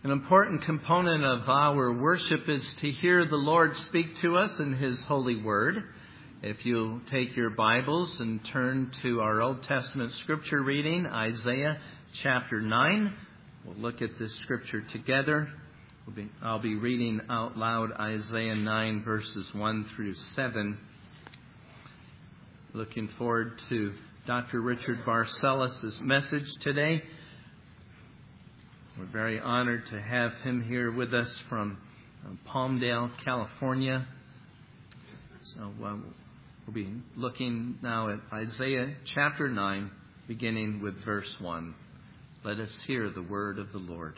An important component of our worship is to hear the Lord speak to us in His holy word. If you'll take your Bibles and turn to our Old Testament scripture reading, Isaiah chapter 9. We'll look at this scripture together. I'll be reading out loud Isaiah 9 verses 1 through 7. Looking forward to Dr. Richard Barcellos' message today. We're very honored to have him here with us from Palmdale, California. So we'll be looking now at Isaiah chapter 9, beginning with verse 1. Let us hear the word of the Lord.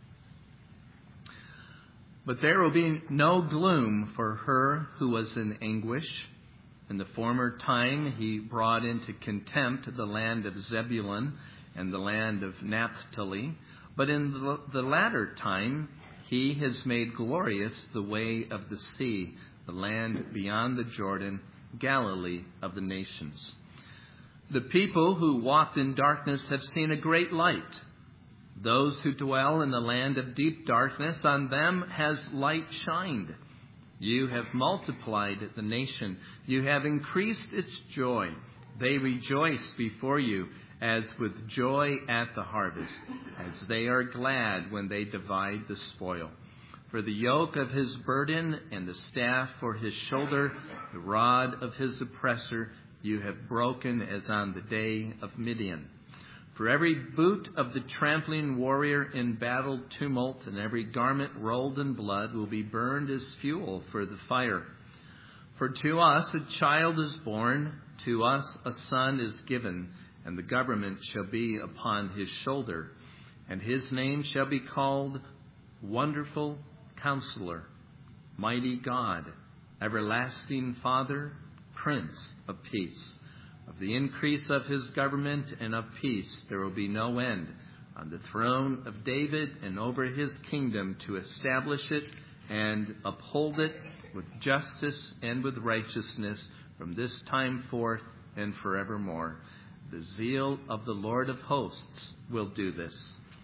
But there will be no gloom for her who was in anguish. In the former time he brought into contempt the land of Zebulun and the land of Naphtali. But in the latter time, he has made glorious the way of the sea, the land beyond the Jordan, Galilee of the nations. The people who walked in darkness have seen a great light. Those who dwell in the land of deep darkness, on them has light shined. You have multiplied the nation. You have increased its joy. They rejoice before you as with joy at the harvest, as they are glad when they divide the spoil. For the yoke of his burden and the staff for his shoulder, the rod of his oppressor, you have broken as on the day of Midian. For every boot of the trampling warrior in battle tumult and every garment rolled in blood will be burned as fuel for the fire. For to us a child is born, to us a son is given, and the government shall be upon his shoulder, and his name shall be called Wonderful Counselor, Mighty God, Everlasting Father, Prince of Peace. Of the increase of his government and of peace there will be no end, on the throne of David and over his kingdom, to establish it and uphold it with justice and with righteousness from this time forth and forevermore. The zeal of the Lord of hosts will do this.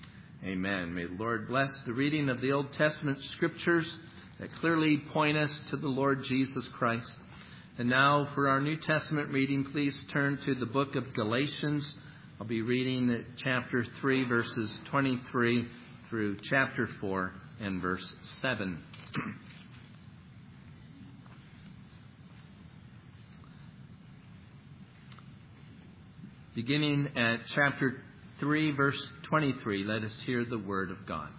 Amen. May the Lord bless the reading of the Old Testament scriptures that clearly point us to the Lord Jesus Christ. And now for our New Testament reading, please turn to the book of Galatians. I'll be reading chapter 3, verses 23 through chapter 4 and verse 7. Beginning at chapter 3, verse 23, let us hear the word of God.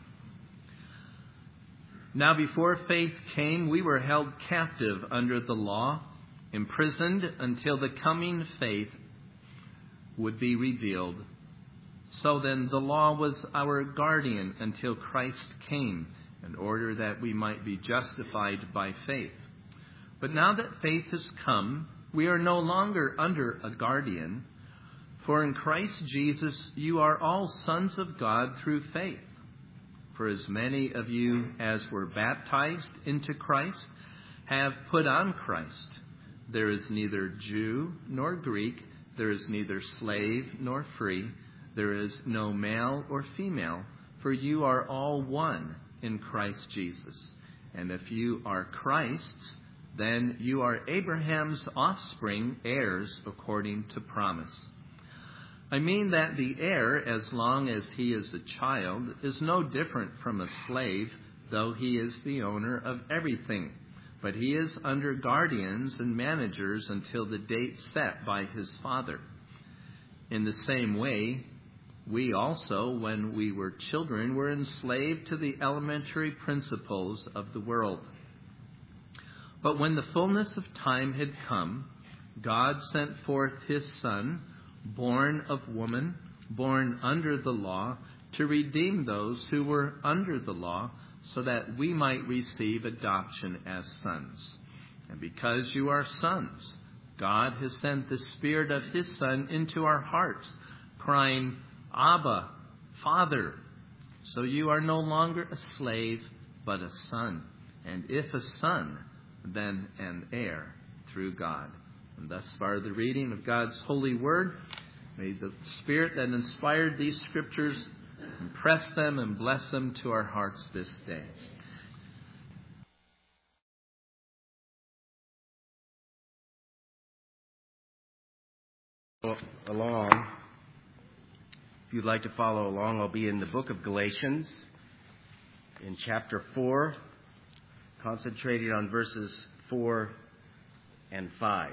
Now before faith came, we were held captive under the law, imprisoned until the coming faith would be revealed. So then the law was our guardian until Christ came, in order that we might be justified by faith. But now that faith has come, we are no longer under a guardian. For in Christ Jesus you are all sons of God through faith. For as many of you as were baptized into Christ have put on Christ. There is neither Jew nor Greek, there is neither slave nor free, there is no male or female, for you are all one in Christ Jesus. And if you are Christ's, then you are Abraham's offspring, heirs according to promise. I mean that the heir, as long as he is a child, is no different from a slave, though he is the owner of everything. But he is under guardians and managers until the date set by his father. In the same way, we also, when we were children, were enslaved to the elementary principles of the world. But when the fullness of time had come, God sent forth his Son, born of woman, born under the law, to redeem those who were under the law, so that we might receive adoption as sons. And because you are sons, God has sent the Spirit of his Son into our hearts, crying, Abba, Father. So you are no longer a slave, but a son. And if a son, then an heir through God. And thus far the reading of God's holy word. May the Spirit that inspired these scriptures Impress them and bless them to our hearts this day. Along. If you'd like to follow along, I'll be in the book of Galatians in chapter 4, concentrating on verses 4 and 5.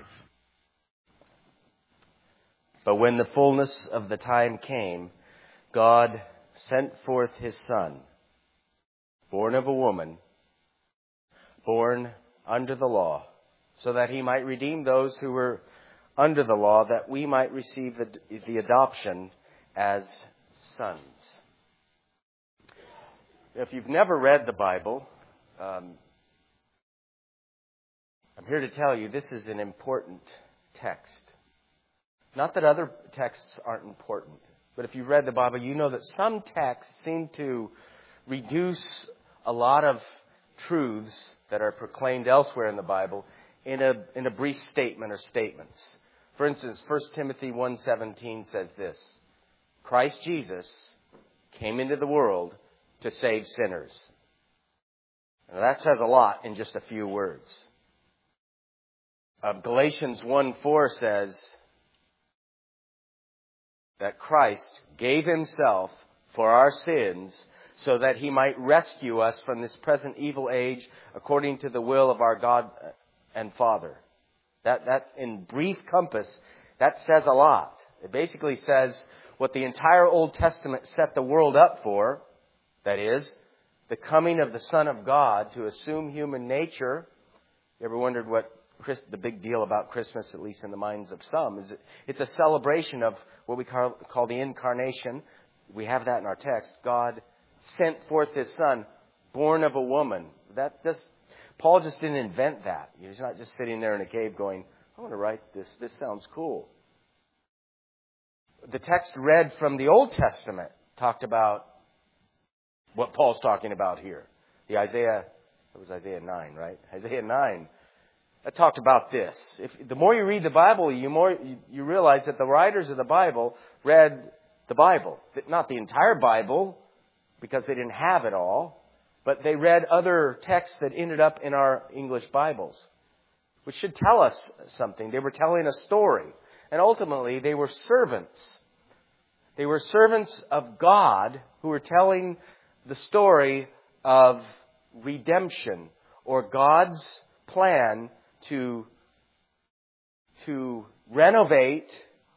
But when the fullness of the time came, God sent forth his Son, born of a woman, born under the law, so that he might redeem those who were under the law, that we might receive the adoption as sons. If you've never read the Bible, I'm here to tell you this is an important text. Not that other texts aren't important, but if you've read the Bible, you know that some texts seem to reduce a lot of truths that are proclaimed elsewhere in the Bible in a brief statement or statements. For instance, 1 Timothy 1:17 says this: Christ Jesus came into the world to save sinners. Now that says a lot in just a few words. Galatians 1:4 says that Christ gave himself for our sins so that he might rescue us from this present evil age according to the will of our God and Father. That in brief compass, that says a lot. It basically says what the entire Old Testament set the world up for, that is, the coming of the Son of God to assume human nature. You ever wondered what the big deal about Christmas, at least in the minds of some, is it's a celebration of what we call the incarnation. We have that in our text. God sent forth his Son, born of a woman. Paul just didn't invent that. He's not just sitting there in a cave going, I want to write this. This sounds cool. The text read from the Old Testament talked about what Paul's talking about here. It was Isaiah 9, right? Isaiah 9. That talked about this. The more you read the Bible, you realize that the writers of the Bible read the Bible. Not the entire Bible, because they didn't have it all. But they read other texts that ended up in our English Bibles, which should tell us something. They were telling a story. And ultimately, they were servants. They were servants of God who were telling the story of redemption, or God's plan to renovate,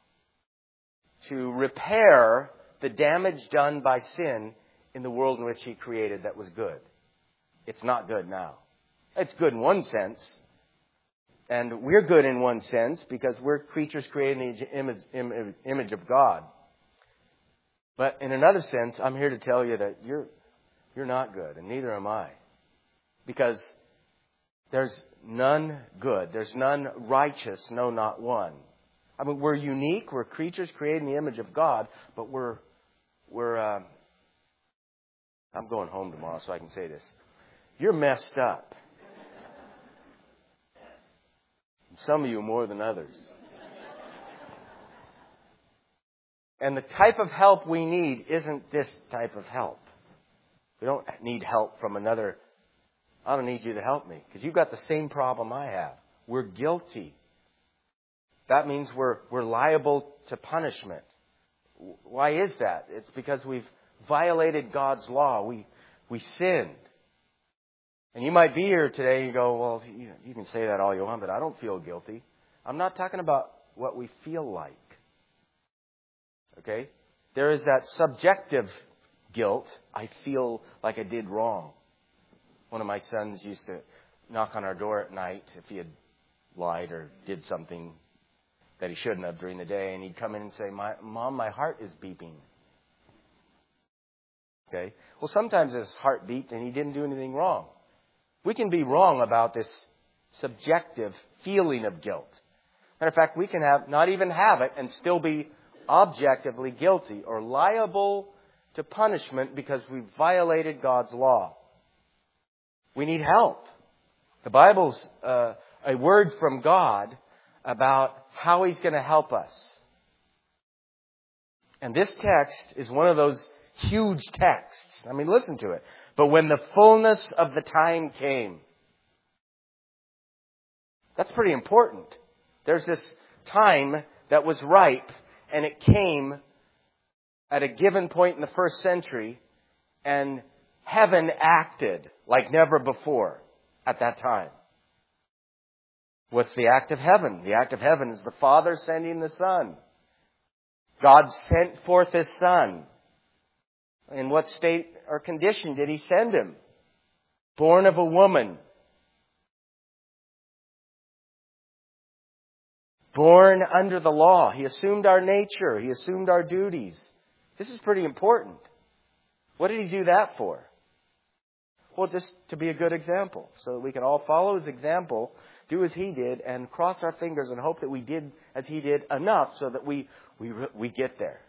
to repair the damage done by sin in the world in which he created that was good. It's not good now. It's good in one sense. And we're good in one sense because we're creatures created in the image of God. But in another sense, I'm here to tell you that you're not good, and neither am I. Because there's none good. There's none righteous, no, not one. I mean, we're unique. We're creatures created in the image of God, but we're I'm going home tomorrow, so I can say this. You're messed up. Some of you more than others. And the type of help we need isn't this type of help. We don't need help from another. I don't need you to help me, because you've got the same problem I have. We're guilty. That means we're liable to punishment. Why is that? It's because we've violated God's law. We sinned. And you might be here today and you go, well, you can say that all you want, but I don't feel guilty. I'm not talking about what we feel like. Okay? There is that subjective guilt. I feel like I did wrong. One of my sons used to knock on our door at night if he had lied or did something that he shouldn't have during the day. And he'd come in and say, Mom, my heart is beeping. Okay? Well, sometimes his heart beat and he didn't do anything wrong. We can be wrong about this subjective feeling of guilt. Matter of fact, we can not even have it and still be objectively guilty or liable to punishment because we violated God's law. We need help. The Bible's a word from God about how He's going to help us. And this text is one of those huge texts. I mean, listen to it. But when the fullness of the time came. That's pretty important. There's this time that was ripe, and it came at a given point in the first century, and heaven acted like never before at that time. What's the act of heaven? The act of heaven is the Father sending the Son. God sent forth His Son. In what state or condition did He send Him? Born of a woman. Born under the law. He assumed our nature. He assumed our duties. This is pretty important. What did He do that for? Well, just to be a good example. So that we can all follow His example, do as He did, and cross our fingers and hope that we did as He did enough so that we get there.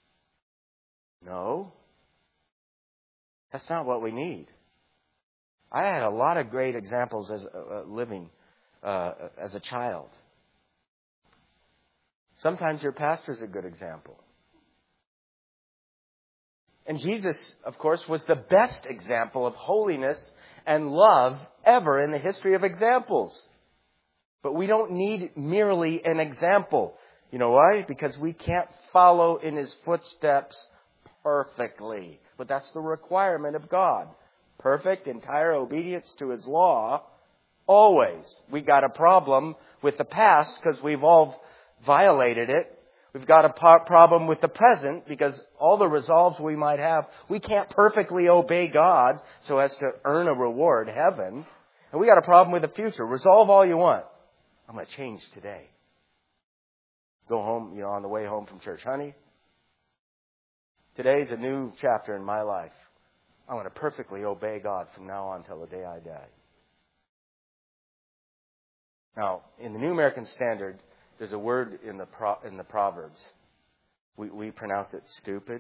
No. That's not what we need. I had a lot of great examples as living as a child. Sometimes your pastor's a good example. And Jesus, of course, was the best example of holiness and love ever in the history of examples. But we don't need merely an example. You know why? Because we can't follow in His footsteps perfectly. But that's the requirement of God. Perfect, entire obedience to His law. Always. We got a problem with the past because we've all violated it. We've got a problem with the present because all the resolves we might have, we can't perfectly obey God so as to earn a reward, heaven. And we got a problem with the future. Resolve all you want. I'm going to change today. Go home, on the way home from church. Honey, today's a new chapter in my life. I'm going to perfectly obey God from now on till the day I die. Now, in the New American Standard, there's a word in the Proverbs. We pronounce it stupid.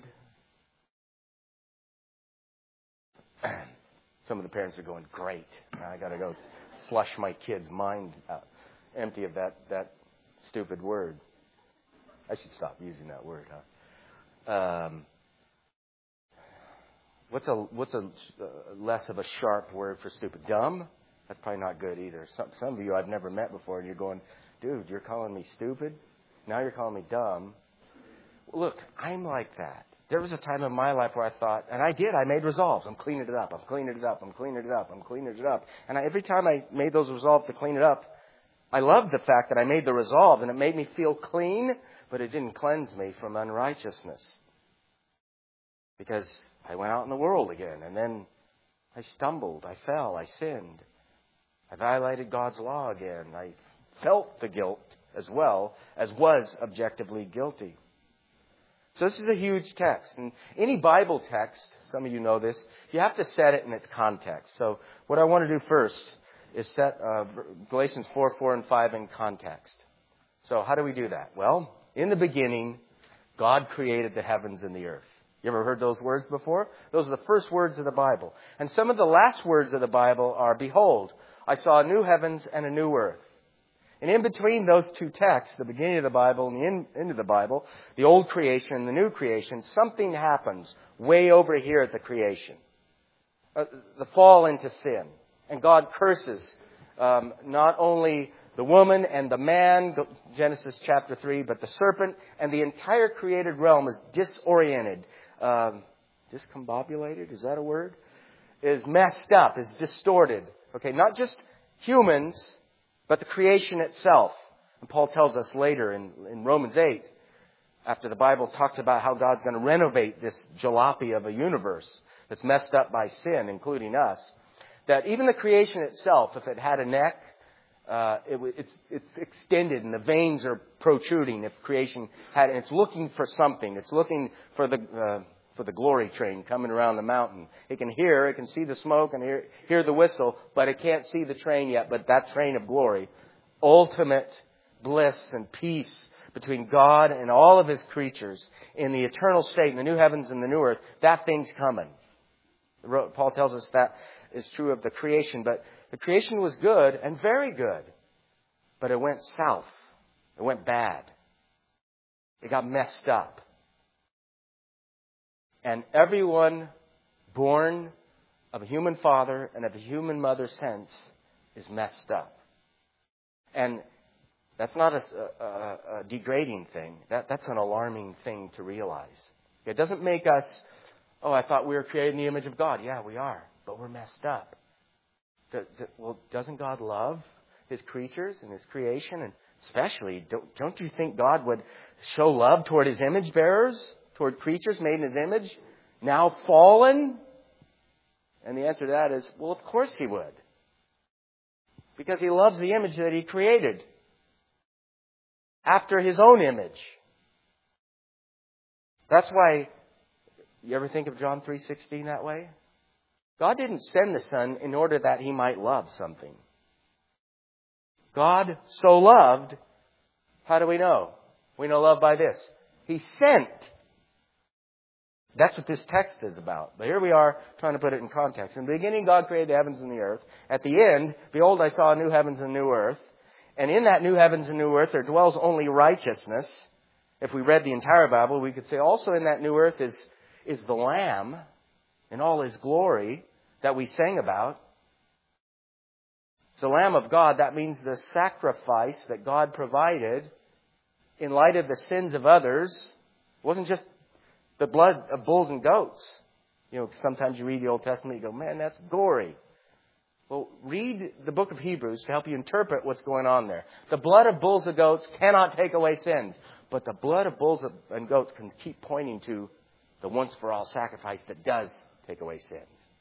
Some of the parents are going, great. I got to go flush my kid's mind out, empty of that stupid word. I should stop using that word, huh? What's a less of a sharp word for stupid? Dumb? That's probably not good either. Some of you I've never met before, and you're going, dude, you're calling me stupid? Now you're calling me dumb. Look, I'm like that. There was a time in my life where I thought, and I did, I made resolves. I'm cleaning it up, I'm cleaning it up, I'm cleaning it up, I'm cleaning it up. And every time I made those resolves to clean it up, I loved the fact that I made the resolve, and it made me feel clean, but it didn't cleanse me from unrighteousness. Because I went out in the world again, and then I stumbled, I fell, I sinned. I violated God's law again. I felt the guilt as well as was objectively guilty. So this is a huge text. And any Bible text, some of you know this, you have to set it in its context. So what I want to do first is set Galatians 4, 4, and 5 in context. So how do we do that? Well, in the beginning, God created the heavens and the earth. You ever heard those words before? Those are the first words of the Bible. And some of the last words of the Bible are, behold, I saw a new heavens and a new earth. And in between those two texts, the beginning of the Bible and the end of the Bible, the old creation and the new creation, something happens way over here at the creation. The fall into sin. And God curses not only the woman and the man, Genesis chapter 3, but the serpent, and the entire created realm is disoriented. Discombobulated, is that a word? Is messed up, is distorted. Okay, not just humans, but the creation itself. And Paul tells us later in Romans 8, after the Bible talks about how God's going to renovate this jalopy of a universe that's messed up by sin, including us, that even the creation itself, if it had a neck, it's extended and the veins are protruding. If creation had, it's looking for something. It's looking for the glory train coming around the mountain. It can see the smoke and hear the whistle, but it can't see the train yet. But that train of glory, ultimate bliss and peace between God and all of His creatures in the eternal state, in the new heavens and the new earth, that thing's coming. Paul tells us that is true of the creation, but the creation was good and very good, but it went south. It went bad. It got messed up. And everyone born of a human father and of a human mother since is messed up. And that's not a degrading thing. That's an alarming thing to realize. It doesn't make us, oh, I thought we were created in the image of God. Yeah, we are, but we're messed up. Well, doesn't God love His creatures and His creation? And especially, don't you think God would show love toward His image bearers, toward creatures made in His image, now fallen? And the answer to that is, well, of course He would. Because He loves the image that He created after His own image. That's why, you ever think of John 3:16 that way? God didn't send the Son in order that He might love something. God so loved, how do we know? We know love by this. He sent. That's what this text is about. But here we are trying to put it in context. In the beginning, God created the heavens and the earth. At the end, behold, I saw a new heavens and new earth. And in that new heavens and new earth, there dwells only righteousness. If we read the entire Bible, we could say also in that new earth is the Lamb in all His glory that we sang about. It's the Lamb of God. That means the sacrifice that God provided in light of the sins of others. It wasn't just the blood of bulls and goats. You know, sometimes you read the Old Testament, you go, man, that's gory. Well, read the book of Hebrews to help you interpret what's going on there. The blood of bulls and goats cannot take away sins. But the blood of bulls and goats can keep pointing to the once-for-all sacrifice that does take away sins.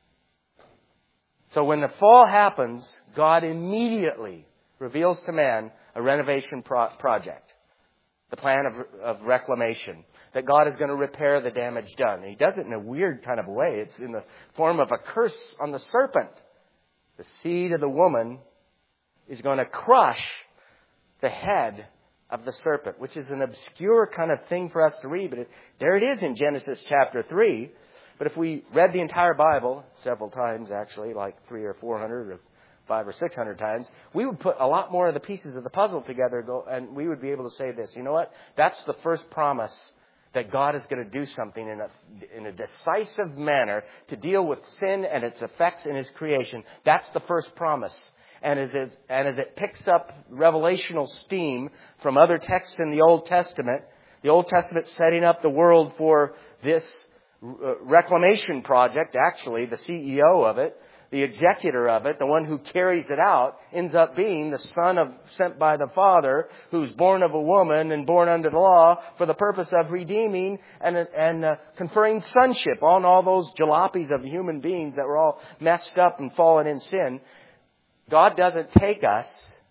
So when the fall happens, God immediately reveals to man a renovation project. The plan of reclamation. That God is going to repair the damage done. And He does it in a weird kind of way. It's in the form of a curse on the serpent. The seed of the woman is going to crush the head of the serpent, which is an obscure kind of thing for us to read. But there it is in Genesis chapter 3. But if we read the entire Bible, several times actually, like 300 or 400 or 500 or 600 times, we would put a lot more of the pieces of the puzzle together and we would be able to say this. You know what? That's the first promise that God is going to do something in a decisive manner to deal with sin and its effects in His creation. That's the first promise. And as it picks up revelational steam from other texts in the Old Testament setting up the world for this reclamation project, actually, the CEO of it, the executor of it, the one who carries it out, ends up being the Son sent by the Father, who's born of a woman and born under the law for the purpose of redeeming and conferring sonship on all those jalopies of human beings that were all messed up and fallen in sin. God doesn't take us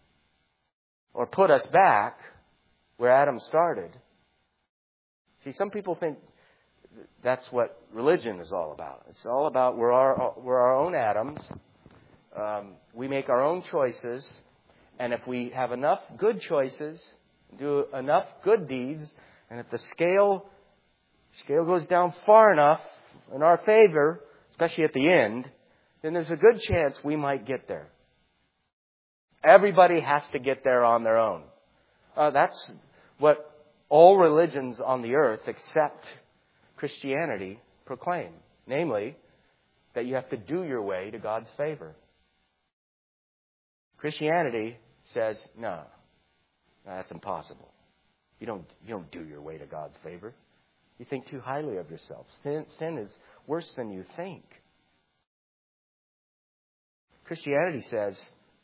or put us back where Adam started. See, some people think that's what religion is all about. It's all about we're our own Adams. We make our own choices. And if we have enough good choices, do enough good deeds, and if the scale goes down far enough in our favor, especially at the end, then there's a good chance we might get there. Everybody has to get there on their own. That's what all religions on the earth except Christianity proclaim. Namely, that you have to do your way to God's favor. Christianity says, no, that's impossible. You don't do your way to God's favor. You think too highly of yourself. Sin is worse than you think. Christianity says,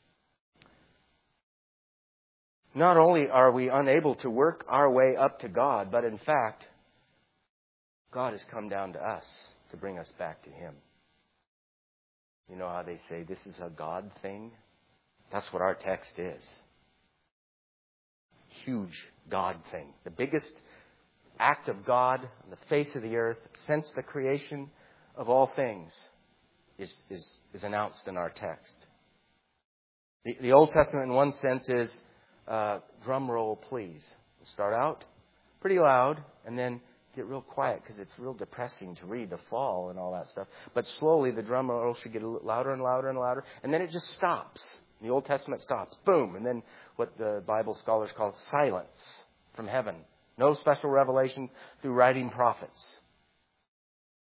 not only are we unable to work our way up to God, but in fact, God has come down to us to bring us back to Him. You know how they say this is a God thing? That's what our text is. Huge God thing. The biggest act of God on the face of the earth since the creation of all things is announced in our text. The Old Testament in one sense is drum roll, please. Start out pretty loud and then get real quiet because it's real depressing to read the fall and all that stuff. But slowly the drum roll should get louder and louder and louder. And then it just stops. The Old Testament stops. Boom. And then what the Bible scholars call silence from heaven. No special revelation through writing prophets.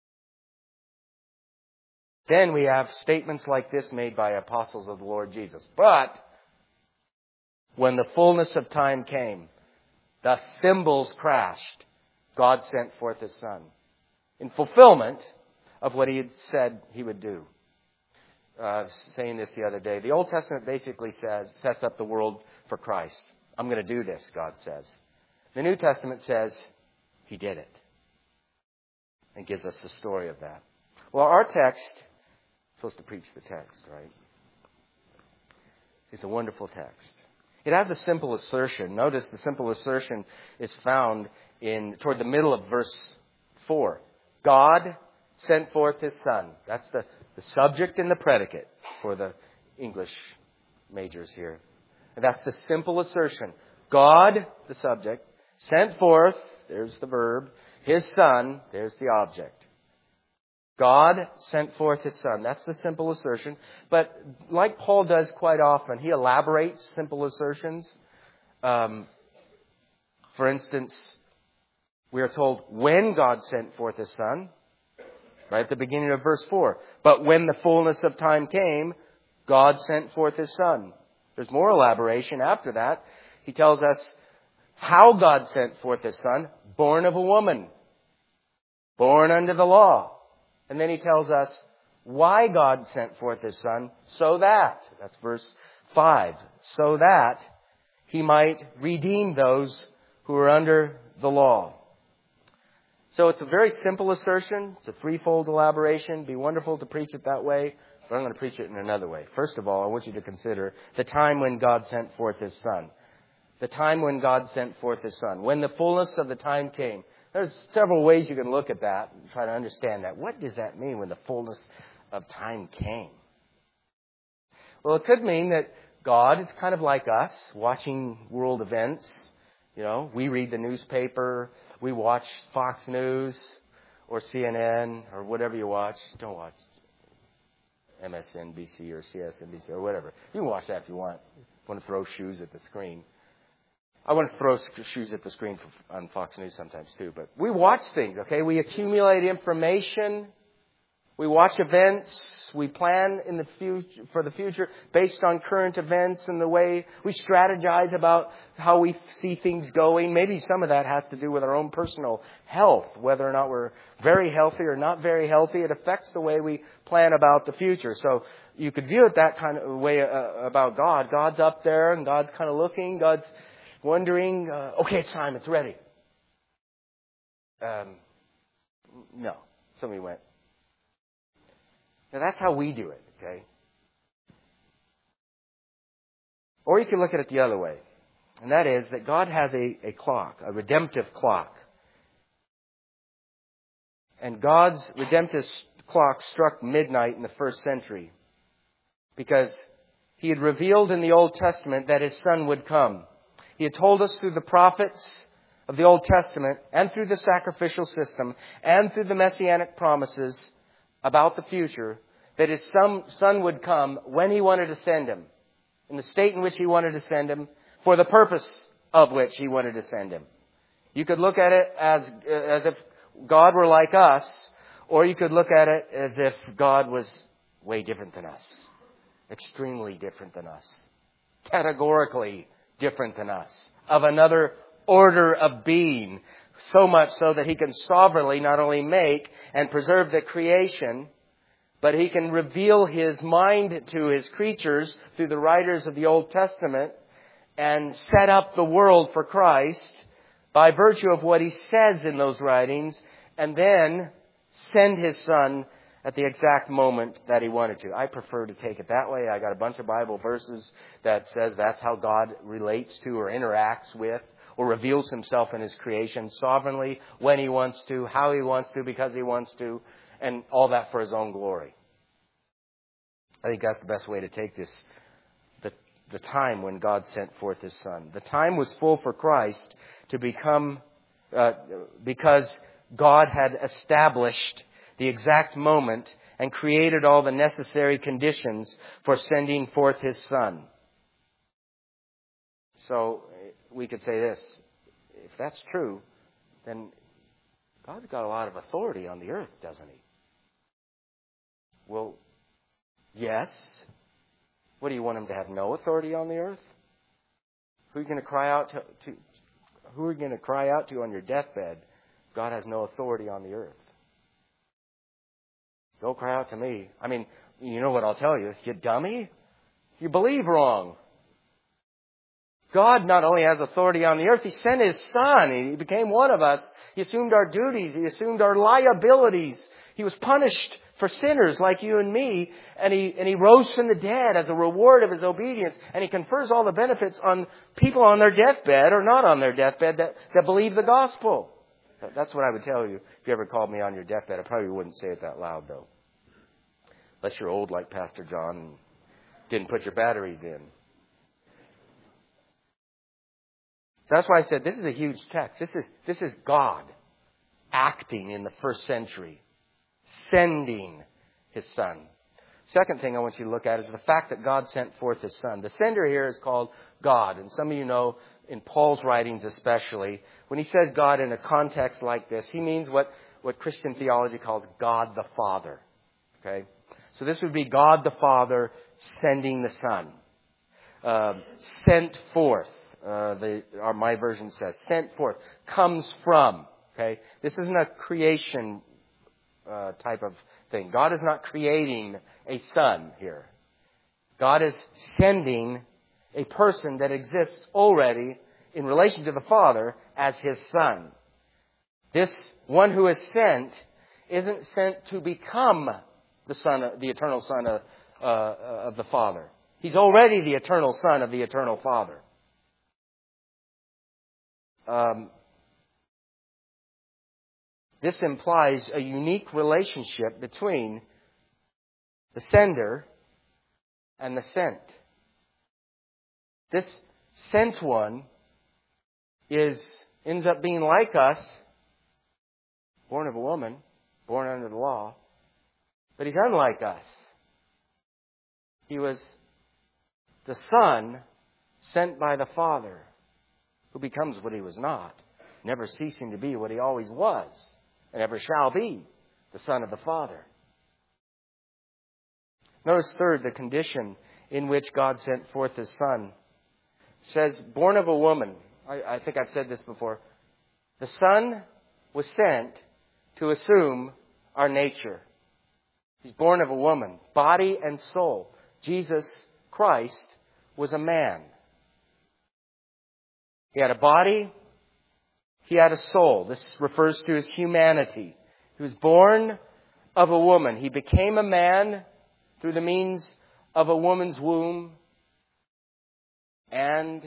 Then we have statements like this made by apostles of the Lord Jesus. But when the fullness of time came, the cymbals crashed. God sent forth His Son in fulfillment of what He had said He would do. I was saying this the other day. The Old Testament basically sets up the world for Christ. I'm going to do this, God says. The New Testament says He did it. And gives us the story of that. Well, our text, supposed to preach the text, right? It's a wonderful text. It has a simple assertion. Notice the simple assertion is found toward the middle of verse 4. God sent forth His Son. That's the subject and the predicate for the English majors here. And that's the simple assertion. God, the subject, sent forth, there's the verb, His Son, there's the object. God sent forth His Son. That's the simple assertion. But like Paul does quite often, he elaborates simple assertions. For instance, we are told when God sent forth His Son, right at the beginning of verse 4. But when the fullness of time came, God sent forth His Son. There's more elaboration after that. He tells us how God sent forth His Son, born of a woman, born under the law. And then He tells us why God sent forth His Son, so that, that's verse 5, so that He might redeem those who are under the law. So it's a very simple assertion. It's a threefold elaboration. It'd be wonderful to preach it that way, but I'm going to preach it in another way. First of all, I want you to consider the time when God sent forth His Son. The time when God sent forth His Son. When the fullness of the time came. There's several ways you can look at that and try to understand that. What does that mean when the fullness of time came? Well, it could mean that God is kind of like us, watching world events. You know, we read the newspaper, we watch Fox News or CNN or whatever you watch. Don't watch MSNBC or CSNBC or whatever. You can watch that if you want. Want to throw shoes at the screen. I want to throw shoes at the screen on Fox News sometimes too. But we watch things, okay? We accumulate information. We watch events. We plan in the future, for the future based on current events and the way we strategize about how we see things going. Maybe some of that has to do with our own personal health, whether or not we're very healthy or not very healthy. It affects the way we plan about the future. So you could view it that kind of way about God. God's up there and God's kind of looking. God's wondering, okay, it's time. It's ready. No. Somebody went. Now, that's how we do it, okay? Or you can look at it the other way. And that is that God has a clock, a redemptive clock. And God's redemptive clock struck midnight in the first century. Because He had revealed in the Old Testament that His Son would come. He had told us through the prophets of the Old Testament and through the sacrificial system and through the messianic promises about the future that His Son would come when He wanted to send Him, in the state in which He wanted to send Him, for the purpose of which He wanted to send Him. You could look at it as if God were like us, or you could look at it as if God was way different than us, extremely different than us, categorically different than us, of another order of being, so much so that He can sovereignly not only make and preserve the creation, but He can reveal His mind to His creatures through the writers of the Old Testament and set up the world for Christ by virtue of what He says in those writings, and then send His Son at the exact moment that He wanted to. I prefer to take it that way. I got a bunch of Bible verses that says that's how God relates to or interacts with or reveals Himself in His creation sovereignly, when He wants to, how He wants to, because He wants to, and all that for His own glory. I think that's the best way to take this. The time when God sent forth His Son. The time was full for Christ to become, because God had established the exact moment and created all the necessary conditions for sending forth His Son. So we could say this: if that's true, then God's got a lot of authority on the earth, doesn't He? Well, yes. What, do you want him to have no authority on the earth? Who are you going to cry out to? Who are you going to cry out to on your deathbed? God has no authority on the earth. Don't cry out to me. I mean, you know what I'll tell you? You dummy. You believe wrong. God not only has authority on the earth, He sent His Son. He became one of us. He assumed our duties. He assumed our liabilities. He was punished for sinners like you and me. And He rose from the dead as a reward of His obedience. And He confers all the benefits on people on their deathbed or not on their deathbed that believe the gospel. That's what I would tell you if you ever called me on your deathbed. I probably wouldn't say it that loud, though. Unless you're old like Pastor John and didn't put your batteries in. That's why I said this is a huge text. This is God acting in the first century, sending His Son. Second thing I want you to look at is the fact that God sent forth His Son. The sender here is called God. And some of you know, in Paul's writings especially, when he says God in a context like this, he means what Christian theology calls God the Father. Okay? So this would be God the Father sending the Son. Sent forth. My version says, sent forth, comes from. Okay, this isn't a creation type of thing. God is not creating a son here. God is sending a person that exists already in relation to the Father as His Son. This one who is sent isn't sent to become the Son, the eternal Son of the Father. He's already the eternal Son of the eternal Father. This implies a unique relationship between the sender and the sent. This sent one ends up being like us, born of a woman, born under the law, but he's unlike us. He was the Son sent by the Father, who becomes what He was not, never ceasing to be what He always was, and ever shall be, the Son of the Father. Notice third, the condition in which God sent forth His Son. It says, born of a woman. I think I've said this before. The Son was sent to assume our nature. He's born of a woman, body and soul. Jesus Christ was a man. He had a body. He had a soul. This refers to His humanity. He was born of a woman. He became a man through the means of a woman's womb and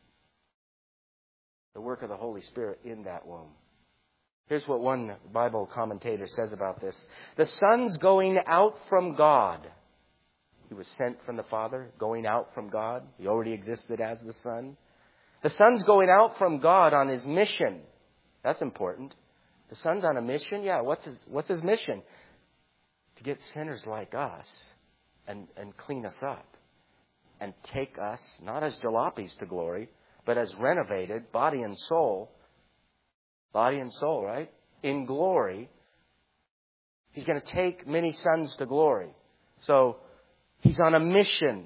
the work of the Holy Spirit in that womb. Here's what one Bible commentator says about this. The Son's going out from God. He was sent from the Father, going out from God. He already existed as the Son. The Son's going out from God on His mission. That's important. The Son's on a mission? Yeah, what's His mission? To get sinners like us and clean us up. And take us, not as jalopies to glory, but as renovated, body and soul. Body and soul, right? In glory. He's going to take many sons to glory. So, He's on a mission.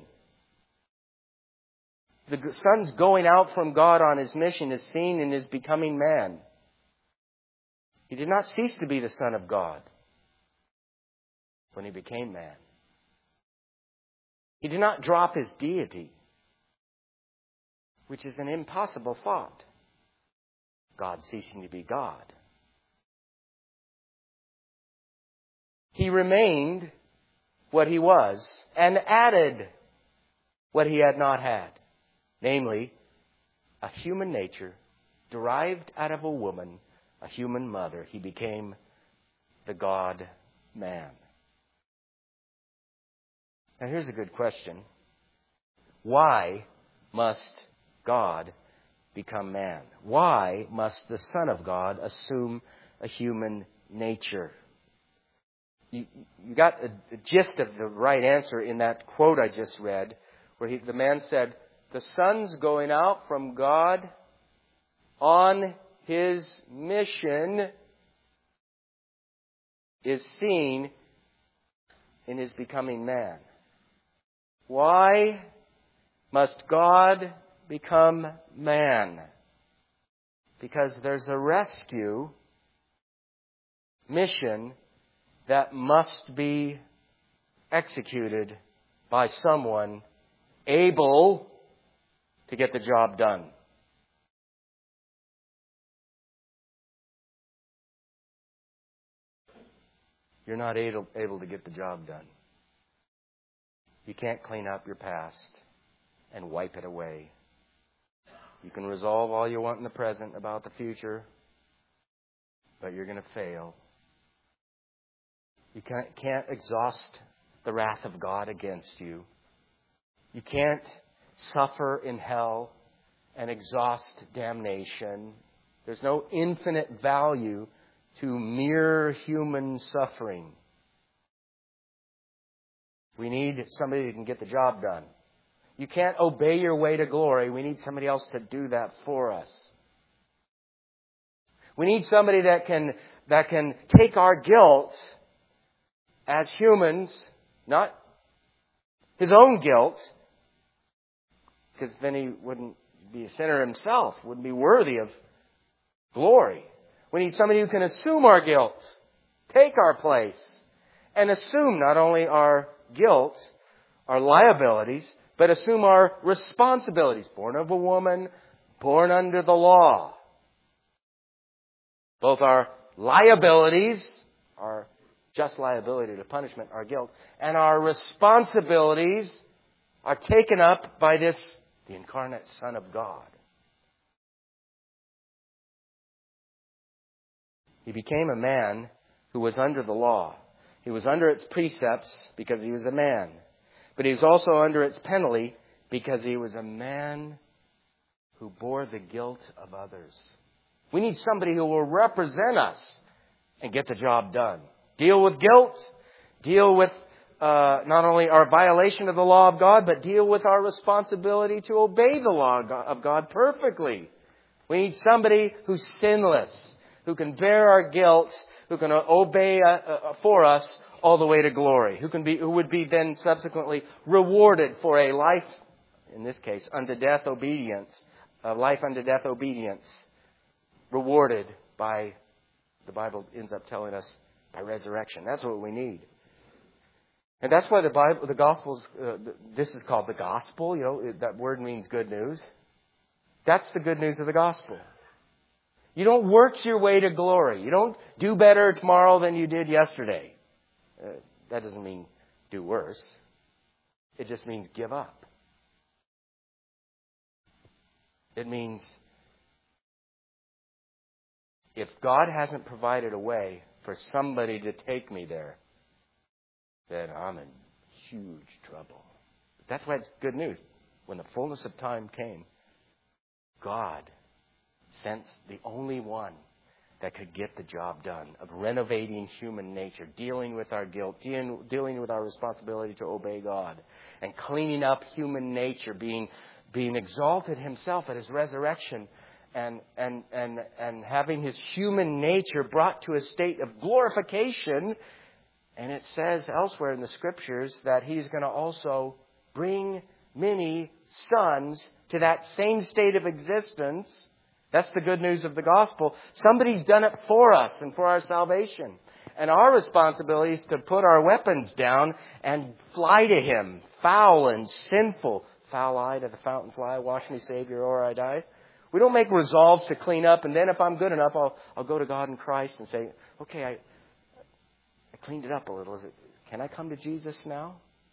The Son's going out from God on His mission is seen in His becoming man. He did not cease to be the Son of God when He became man. He did not drop His deity, which is an impossible thought. God ceasing to be God. He remained what He was and added what He had not had. Namely, a human nature derived out of a woman, a human mother. He became the God-man. Now here's a good question. Why must God become man? Why must the Son of God assume a human nature? You got a gist of the right answer in that quote I just read, where the man said, the Son's going out from God on His mission is seen in His becoming man. Why must God become man? Because there's a rescue mission that must be executed by someone able to get the job done. You're not able to get the job done. You can't clean up your past and wipe it away. You can resolve all you want in the present about the future, but you're going to fail. You can't exhaust the wrath of God against you. You can't suffer in hell and exhaust damnation. There's no infinite value to mere human suffering. We need somebody who can get the job done. You can't obey your way to glory. We need somebody else to do that for us. We need somebody that can take our guilt as humans, not his own guilt, because then he wouldn't be a sinner himself, wouldn't be worthy of glory. We need somebody who can assume our guilt, take our place, and assume not only our guilt, our liabilities, but assume our responsibilities. Born of a woman, born under the law. Both our liabilities, our just liability to punishment, our guilt, and our responsibilities are taken up by the incarnate Son of God. He became a man who was under the law. He was under its precepts because he was a man. But he was also under its penalty because he was a man who bore the guilt of others. We need somebody who will represent us and get the job done. Deal with guilt. Deal with not only our violation of the law of God, but deal with our responsibility to obey the law of God perfectly. We need somebody who's sinless, who can bear our guilt, who can obey for us all the way to glory, who would be then subsequently rewarded for a life, in this case, unto death obedience, a life unto death obedience, rewarded by, the Bible ends up telling us, by resurrection. That's what we need. And that's why the Gospels, this is called the Gospel. You know, that word means good news. That's the good news of the Gospel. You don't work your way to glory. You don't do better tomorrow than you did yesterday. That doesn't mean do worse. It just means give up. It means if God hasn't provided a way for somebody to take me there, then I'm in huge trouble. That's why it's good news. When the fullness of time came, God sent the only one that could get the job done of renovating human nature, dealing with our guilt, dealing with our responsibility to obey God, and cleaning up human nature, being exalted himself at his resurrection, and having his human nature brought to a state of glorification. And it says elsewhere in the Scriptures that he's going to also bring many sons to that same state of existence. That's the good news of the gospel. Somebody's done it for us and for our salvation. And our responsibility is to put our weapons down and fly to him, foul and sinful. Foul I to the fountain fly, wash me, Savior, or I die. We don't make resolves to clean up, and then if I'm good enough, I'll go to God in Christ and say, okay, I cleaned it up a little. Can I come to Jesus now?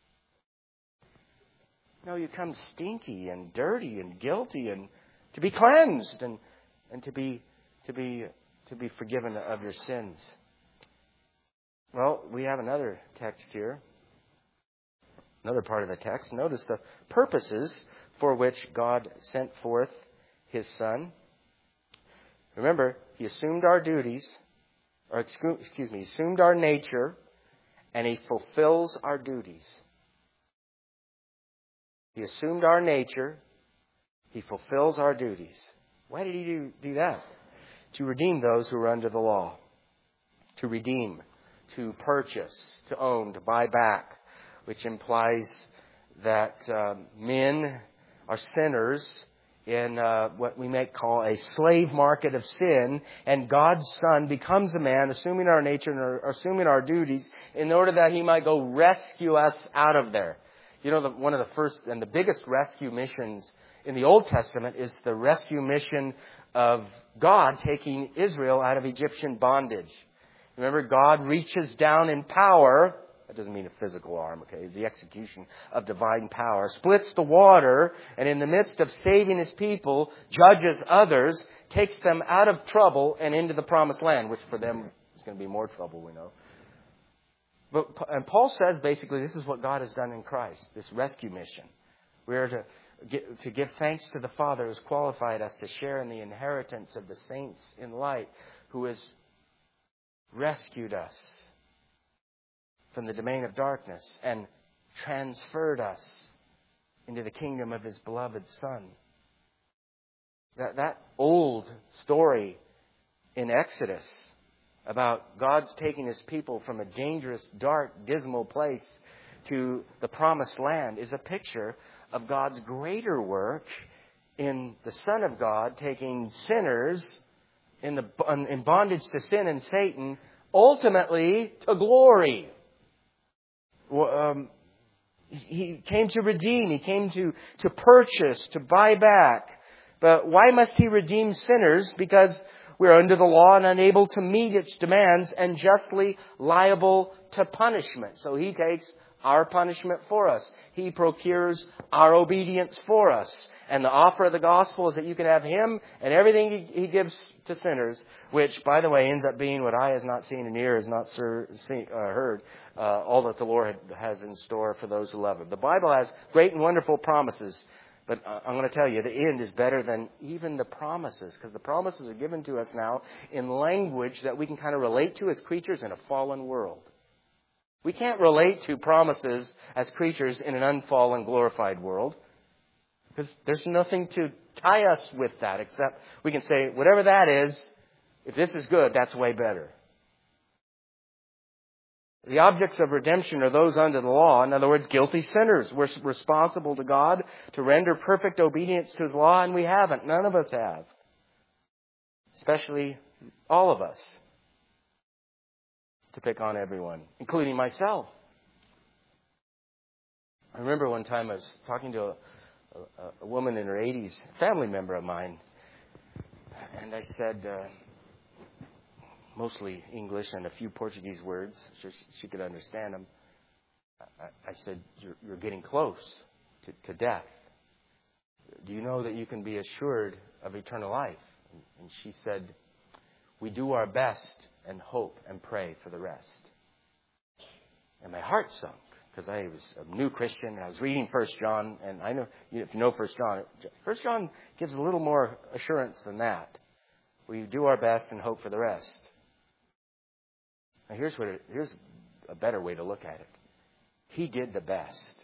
No, you come stinky and dirty and guilty and to be cleansed and to be forgiven of your sins. Well, we have another text here. Another part of the text. Notice the purposes for which God sent forth his Son. Remember, he assumed our duties, he assumed our nature, and he fulfills our duties. He assumed our nature, he fulfills our duties. Why did he do that? To redeem those who are under the law. To redeem. to purchase, to own, to buy back, which implies that men are sinners in what we may call a slave market of sin, and God's Son becomes a man, assuming our nature and assuming our duties, in order that He might go rescue us out of there. You know, one of the first and the biggest rescue missions in the Old Testament is the rescue mission of God taking Israel out of Egyptian bondage. Remember, God reaches down in power. That doesn't mean a physical arm, okay? It's the execution of divine power. Splits the water, and in the midst of saving His people, judges others, takes them out of trouble and into the promised land, which for them is going to be more trouble, we know. And Paul says basically this is what God has done in Christ, this rescue mission. We are to give thanks to the Father who has qualified us to share in the inheritance of the saints in light, who has rescued us from the domain of darkness and transferred us into the kingdom of His beloved Son. That old story in Exodus about God's taking His people from a dangerous, dark, dismal place to the promised land is a picture of God's greater work in the Son of God taking sinners in bondage to sin and Satan ultimately to glory. He came to redeem. He came to purchase, to buy back. But why must He redeem sinners? Because we're under the law and unable to meet its demands and justly liable to punishment. So He takes our punishment for us. He procures our obedience for us. And the offer of the gospel is that you can have Him and everything He gives to sinners, which, by the way, ends up being what eye has not seen and ear has not heard, all that the Lord has in store for those who love Him. The Bible has great and wonderful promises, but I'm going to tell you, the end is better than even the promises, because the promises are given to us now in language that we can kind of relate to as creatures in a fallen world. We can't relate to promises as creatures in an unfallen, glorified world, because there's nothing to tie us with that, except we can say, whatever that is, if this is good, that's way better. The objects of redemption are those under the law. In other words, guilty sinners. We're responsible to God to render perfect obedience to His law, and we haven't. None of us have. Especially all of us. To pick on everyone, including myself. I remember one time I was talking to a woman in her 80s, a family member of mine, and I said, mostly English and a few Portuguese words, so she could understand them. I said, you're getting close to death. Do you know that you can be assured of eternal life? And she said, we do our best and hope and pray for the rest. And my heart sunk, because I was a new Christian, and I was reading 1 John, and I know, if you know 1 John gives a little more assurance than that. We do our best and hope for the rest. Now here's a better way to look at it. He did the best.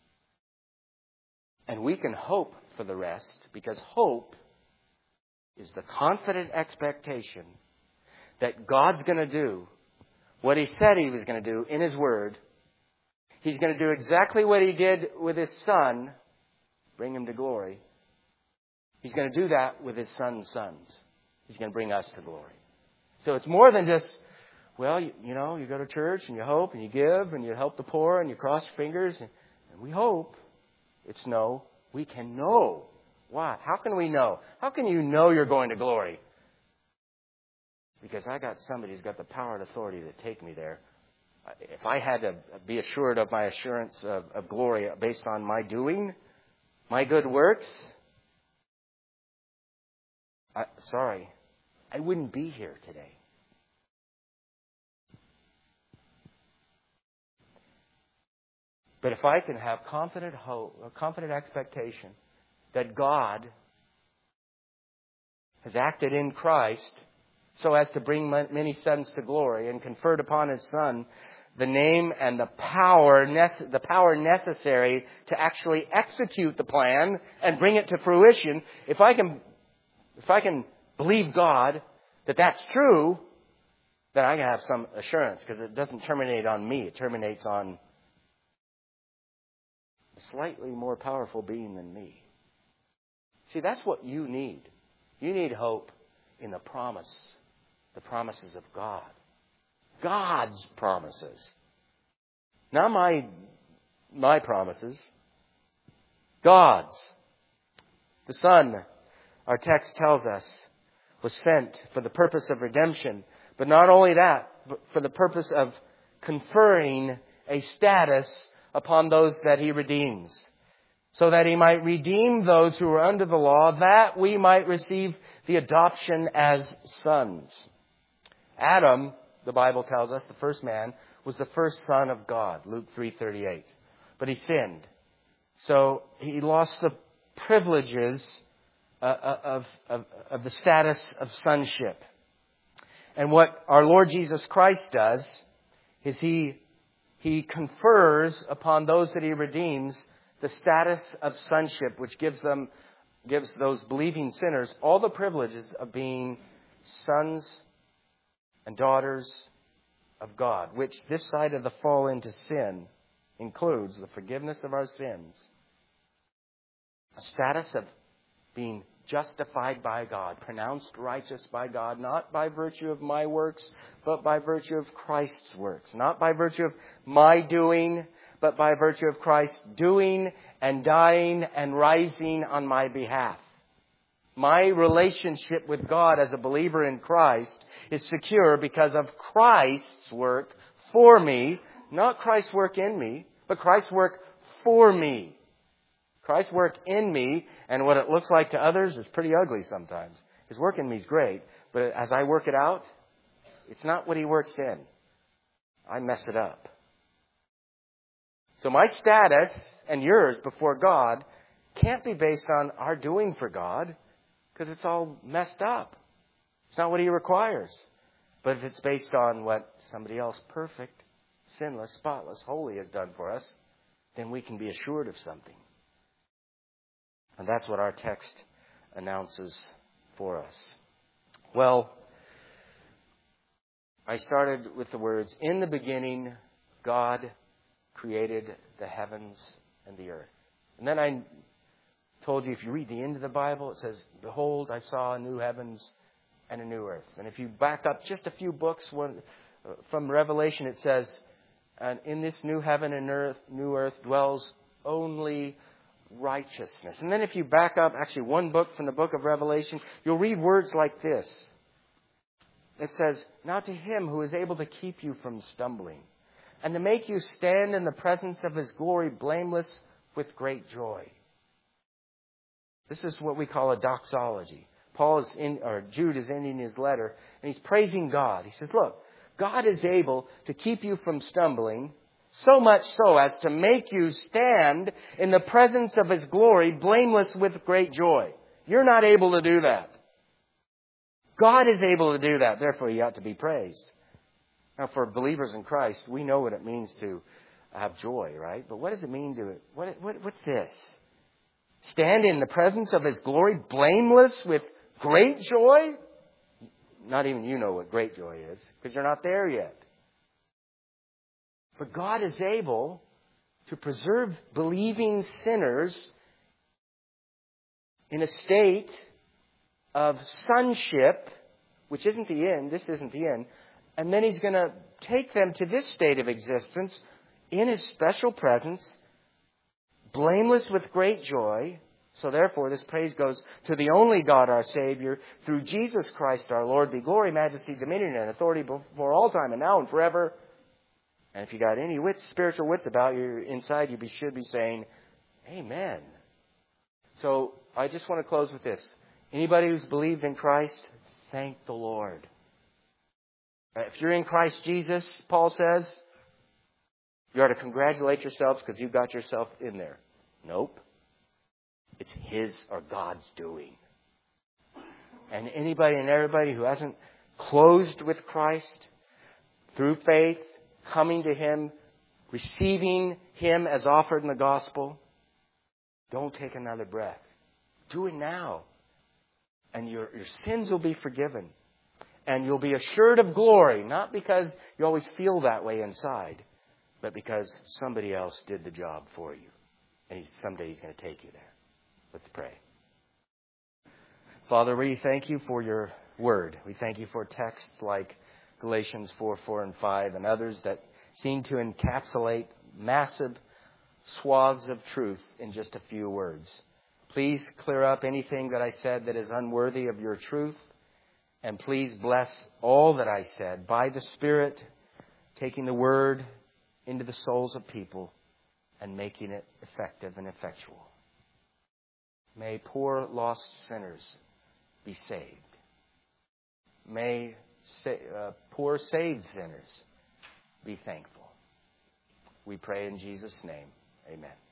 And we can hope for the rest, because hope is the confident expectation that God's going to do what He said He was going to do in His Word. He's going to do exactly what He did with His Son, bring Him to glory. He's going to do that with His Son's sons. He's going to bring us to glory. So it's more than just, well, you go to church and you hope and you give and you help the poor and you cross your fingers and we hope. It's no, we can know. Why? How can we know? How can you know you're going to glory? Because I got somebody who's got the power and authority to take me there. If I had to be assured of my assurance of glory based on my doing, my good works, I wouldn't be here today. But if I can have confident hope, a confident expectation that God has acted in Christ so as to bring many sons to glory and conferred upon His Son the name and the power necessary to actually execute the plan and bring it to fruition. If I can believe God that that's true, then I can have some assurance, because it doesn't terminate on me. It terminates on a slightly more powerful being than me. See, that's what you need. You need hope in the promises of God. God's promises. Not my promises. God's. The Son, our text tells us, was sent for the purpose of redemption. But not only that, but for the purpose of conferring a status upon those that He redeems. So that He might redeem those who are under the law, that we might receive the adoption as sons. Adam, the Bible tells us, the first man, was the first son of God, Luke 3:38. But he sinned. So he lost the privileges of the status of sonship. And what our Lord Jesus Christ does is He confers upon those that He redeems the status of sonship, which gives those believing sinners all the privileges of being sons and daughters of God, which this side of the fall into sin includes the forgiveness of our sins, a status of being justified by God, pronounced righteous by God, not by virtue of my works, but by virtue of Christ's works. Not by virtue of my doing, but by virtue of Christ doing and dying and rising on my behalf. My relationship with God as a believer in Christ is secure because of Christ's work for me, not Christ's work in me, but Christ's work for me. Christ's work in me, and what it looks like to others is pretty ugly sometimes. His work in me is great, but as I work it out, it's not what He works in. I mess it up. So my status and yours before God can't be based on our doing for God, because it's all messed up. It's not what He requires. But if it's based on what somebody else perfect, sinless, spotless, holy has done for us, then we can be assured of something. And that's what our text announces for us. Well, I started with the words, in the beginning, God created the heavens and the earth. And then I told you, if you read the end of the Bible, it says, behold, I saw a new heavens and a new earth. And if you back up just a few books from Revelation, it says, and in this new heaven and new earth dwells only righteousness. And then if you back up actually one book from the book of Revelation, you'll read words like this. It says, now to Him who is able to keep you from stumbling and to make you stand in the presence of His glory blameless with great joy. This is what we call a doxology. Jude is ending his letter, and he's praising God. He says, look, God is able to keep you from stumbling, so much so as to make you stand in the presence of His glory, blameless with great joy. You're not able to do that. God is able to do that. Therefore, He ought to be praised. Now, for believers in Christ, we know what it means to have joy, right? But what does it mean to it? What's this? Stand in the presence of His glory, blameless with great joy? Not even you know what great joy is, because you're not there yet. But God is able to preserve believing sinners in a state of sonship, which isn't the end. This isn't the end. And then He's going to take them to this state of existence in His special presence, blameless with great joy. So therefore, this praise goes to the only God, our Savior, through Jesus Christ, our Lord, be glory, majesty, dominion, and authority before all time and now and forever. And if you got any spiritual wits about you inside, you should be saying, amen. So I just want to close with this. Anybody who's believed in Christ, thank the Lord. If you're in Christ Jesus, Paul says, you ought to congratulate yourselves because you got yourself in there. Nope. It's His or God's doing. And anybody and everybody who hasn't closed with Christ through faith, coming to Him, receiving Him as offered in the gospel, don't take another breath. Do it now. And your sins will be forgiven. And you'll be assured of glory, not because you always feel that way inside, but because somebody else did the job for you. And someday He's going to take you there. Let's pray. Father, we thank You for Your Word. We thank You for texts like Galatians 4:4 and 5 and others that seem to encapsulate massive swaths of truth in just a few words. Please clear up anything that I said that is unworthy of Your truth. And please bless all that I said by the Spirit, taking the Word into the souls of people and making it effective and effectual. May poor lost sinners be saved. May poor saved sinners be thankful. We pray in Jesus' name. Amen.